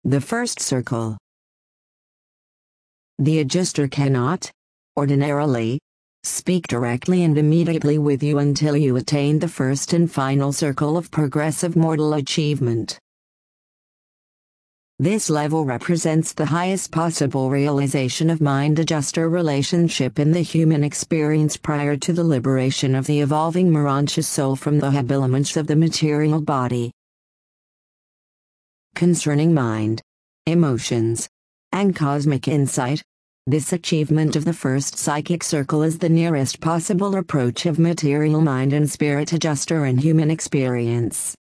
The first circle. The adjuster cannot, ordinarily, speak directly and immediately with you until you attain the first and final circle of progressive mortal achievement. This level represents the highest possible realization of mind-adjuster relationship in the human experience prior to the liberation of the evolving Morontia soul from the habiliments of the material body. Concerning mind, emotions, and cosmic insight, this achievement of the first psychic circle is the nearest possible approach of material mind and spirit adjuster in human experience.